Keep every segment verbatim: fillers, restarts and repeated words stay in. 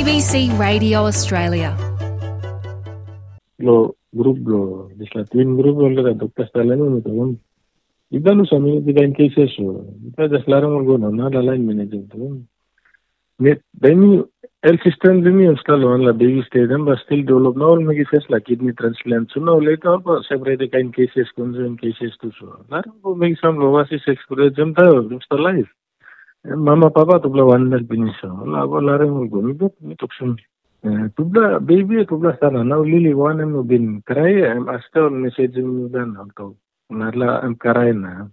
B C Radio Australia. Lo grup lo disla twin group lo la doctor Stalin mo to. Iba no sa mi diga in cases so. Iba just larang mo no na la line manager to. Net then el system dimi install on la baby stage but still develop now me face la kidney transplant so now later on separate kind cases consume cases to so. Larang mo may some overseas experience jam ta install life. Mama papa tubla one lakh binisa. La ko larang mo go mi mi toksum. Tubla baby tubla sana now lily one am bin cry am asta message mi dan alto. Narla am cry na.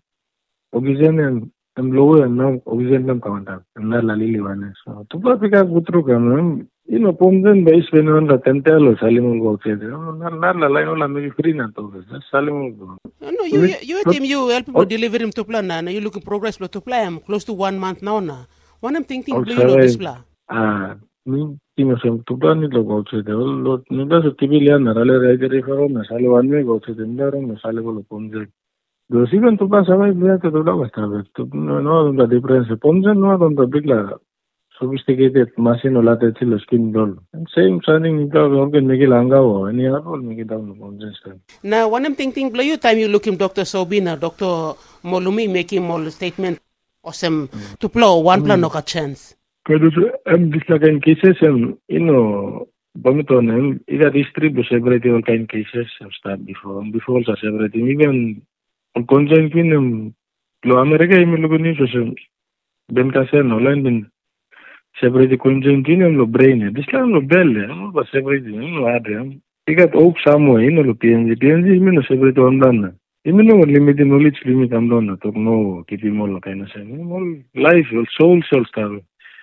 Oxygen am am low and now oxygen am contact. Narla lily one so tubla pika gutru kam you know pomden base when on la tentalo salimul go che. Narla line la me free na to salimul go. No, you you, you team you help people deliver him to plan na. You looking progress to plan. I'm close to one month now na. One I'm thinking blue you know this plan. Ah, ni timo sem to plan ni lo go che de. Lo ni da so tibilia na rale regere faro na sale one me go che de ndaro na sale go lo pomze. Do sigan to plan sabay bia to do la basta. To no no da difference pomze no da bigla sophisticated machine ola te chilo skin roll. Same signing ka organ me langa ho ani apol me down pomze. Now one I'm thinking blue you time you look him Doctor Sobina, Doctor Molumi making more statement awesome mm. to blow one mm. plan no ka chance. Because I'm just like in cases, um, you know, Bamiton, either distribute separate all kind cases have started before, before also separating. Even on conjoint um, Lo America, I mean, look at this, Ben Casen, online been separate conjoint in the brain. This time, no bell, I'm not separating, no add. He got oak somewhere, you know, P N G, P N G, you know, separate on done. You know, limited knowledge limit, I'm done, to know, keep him all kind of saying. Life, soul, soul star.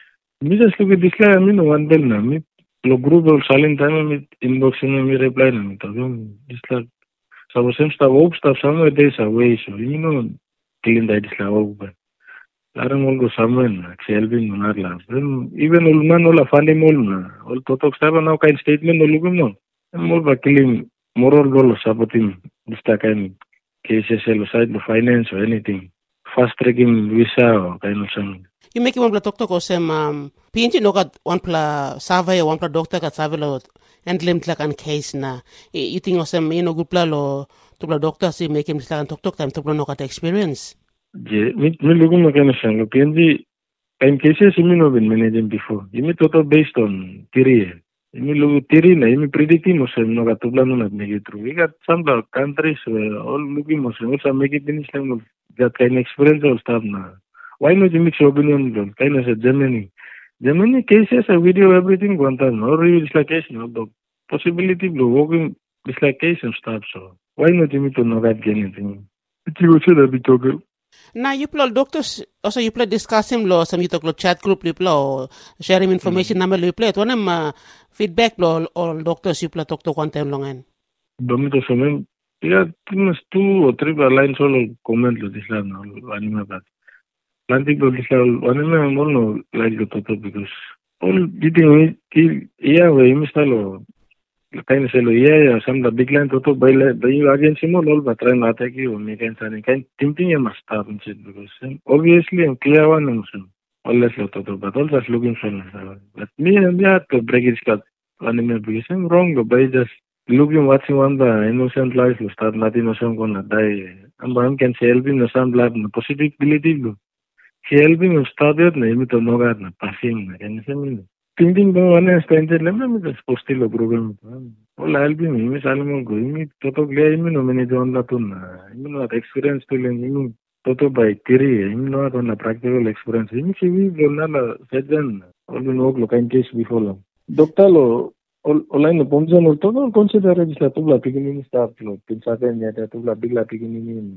Me just look at this guy, I mean, one bell na. Me, lo group of silent time, me inbox na me reply na me. So, this like, so same stuff, hope stuff, somewhere days away, so, you know, clean that is like, oh, but, larang all go somewhere na, selling na la. Then, even all man, all a funny mall na, all totok stuff, now kind statement, all look no. I'm all about killing, moral goal of supporting this kind cases, side the finance or anything. Fast tracking visa or kind of something. You make one pla doctor ko sem um P N G no kat one pla survey one pla doctor kat survey lo and lim tla kan case na you think osem you know good pla lo to pla doctor si make him tla kan tok tok time to pla no kat experience. Je me me lugu mo kana sang P N G kind cases me no been managing before. You me total based on theory. You me lugu theory na you me predicting mo sem no kat to pla no na make it through. We got some countries uh, all looking mo sem some make it finish lang that kind experience all stuff na. Why not you mix your opinion? Kind of said Germany. Germany cases a video everything one time. No real dislocation. No the possibility of working dislocation stuff. So why not you to know that anything? It's you should have been talking. Now you play doctors also you play discuss him law some you talk chat group you play share him information number you play. One um feedback law all doctors you play talk to one time long end. Don't me to yeah two or three lines all comment lo this land anime that. Planting to this level, one of them all like the total because all eating yeah, we install kind of sell yeah, some the big land total by the agency more all but try not take you make and kind thinking you must start and shit because obviously I'm clear one and all less total but all just looking for but me and yeah to break it cut one because I'm wrong by just looking watching one the innocent life will start not innocent gonna die and one can say helping the some lab positive ability. Helping him started na imi to nogat na passing na kanya sabi thinking ba one stranger lang na mi just postil o program wala helping me imi sala mo go imi toto gaya imi no mene doon la to na imi no experience to lang imi toto by theory imi no to na practical experience imi siwi na la sedjan all no lo kain case before lang doctor lo online no pomsa no to no consider la to la pigini staff lo pinsakan niya to la bigla pigini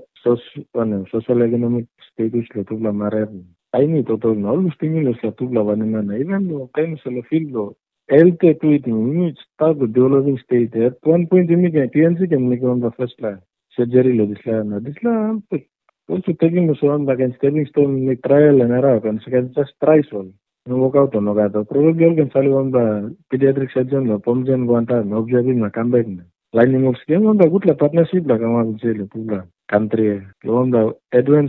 social social economic status lo to la marer ay ni to to no lo stimulus la to la vanena na even lo kain sa lo feel lo health tweeting ni start the developing state at one point imi ka P N C can make on the first line surgery lo disla na disla also taking the so on back and stepping stone ni trial and error kan just try so no workout no gato probably can sali on the pediatric surgeon lo pomjen guanta no observing na comeback na lining of skin on the good la partnership la kama se le pula country on the advanced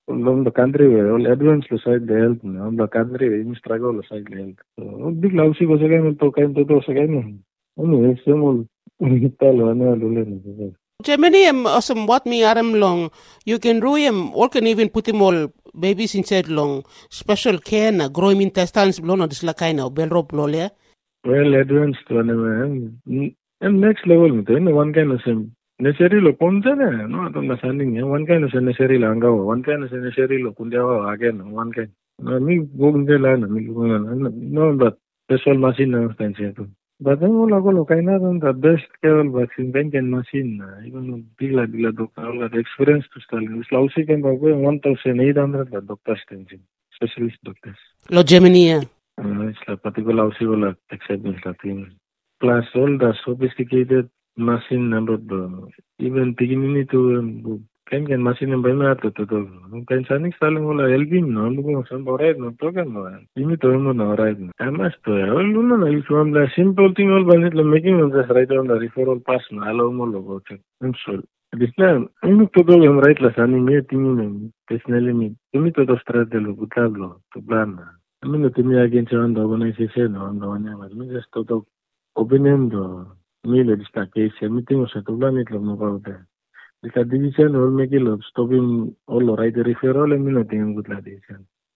on the country where all advance lo side the health na on the country in struggle lo side the health so big lausi ko sa kayo to kayo to sa kayo ano eh semol talo ano lo len Germany um, awesome what me aram long you can do him or can even put him all babies inside long special care na grow him intestines blono disla kaina belro blole well advanced one man and next level to in one kind of same necessary lo konja na no atom na sanding one kind of necessary langa one kind of necessary lo kunjawa again one kind no mi gogunde la na mi no but special machine na fancy to but then all ago lo kaina the best level vaccine bank and machine even bigla bigla doctor all the experience to start is lausi can go one thousand eight hundred doctors tension specialist doctors lo Germany yeah. uh, it's like particular lausi wala acceptance la thing plus all the sophisticated machine number even beginning to kan kan machine number na to to kan sanik saling wala elgin no lugo san boray no to kan no ini to no no right no amas to all no no is one the simple thing all by the making of the right on the referral pass no allow mo logo I'm sorry this time ini to do am right la sani me tingi personally me ini to to stress de lo butablo to plan I mean to me again on the organization on the one I mean just to opinion do Mile destaque se meeting se to plan it lo no pauta. Esta división all make it stopping all right referral and me no tengo good la división.